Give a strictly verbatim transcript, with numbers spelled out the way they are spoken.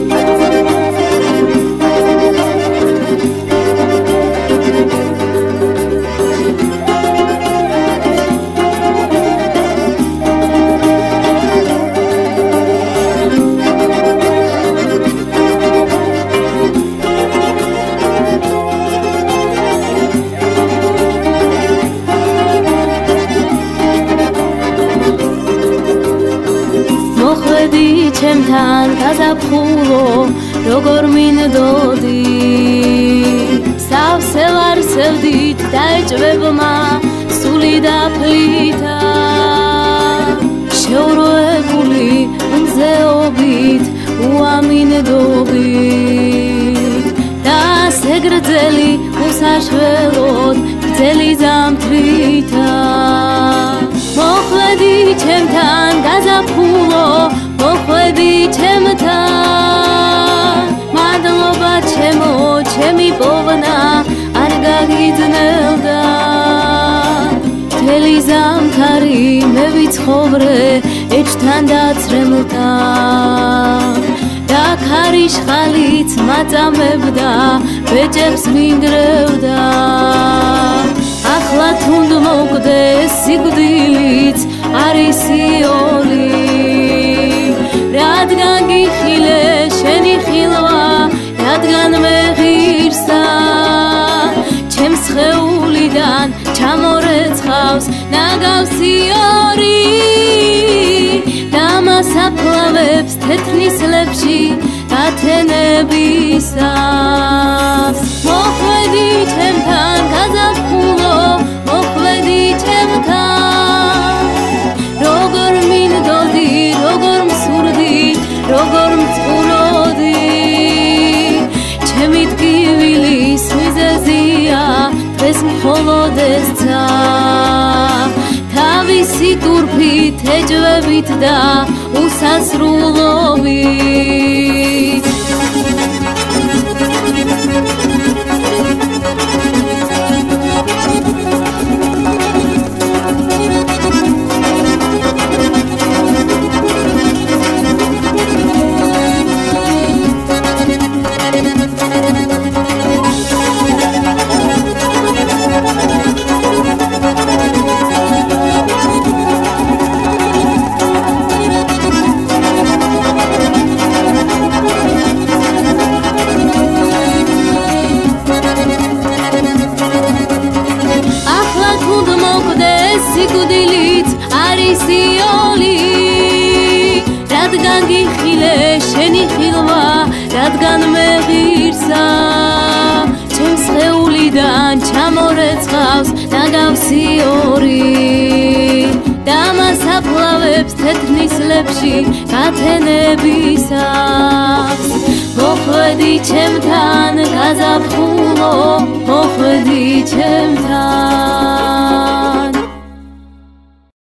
ჩემთან გაზაფხულო როგორ მინდოდი სავსე ვარ სევდით დაეჭვებმა სული და ფლითა შეუროებული მზეობით უამინდობით და სეგრძელი უსაშველოდ გრძელი ზამთრითა მოხვედი ჩემთან გაზაფხულო მოხვედი ჩემთან მადლობა ჩემო ჩემი პოვნა არ გაგიძნელდა მთელი ზამთარი მე ვიცხოვრე ეჭთან დაცრემლთან და ქარიშხალიც მაწამებდა ბეჭებს მინგრევდა ახლა თუნდ მოგდეს სიკვდილიც არის სიოლი რადგან გიხილე შენი ხილვა რადგან მე ღირსა ჩემს სხეულიდან ჩამორეცხავს ნაგავსი ორი და მას აფლავებს თეთრ ნისლებში გათენებისას მოხვედი ჩემთან გაზაფხულო მოხვედი ჩემთან როგორ მინდოდი როგორ როგორ მწყუროდი ჩემი ტკივილის მიზეზია დღეს მხოლოდ ესცა თავისი ტურფით ეჭვებით და უსასრულობით სიკვდილიც არის სიოლი რადგან გიხილე შენი ხილვა რადგან მე ღირსა ჩემს სხეულიდან ჩამორეცხავს ნაგავსი ორი და მას აფლავებს თეთრ ნისლებში გათენებისას მოხვედი ჩემთან გაზაფხულო მოხვედი ჩემთან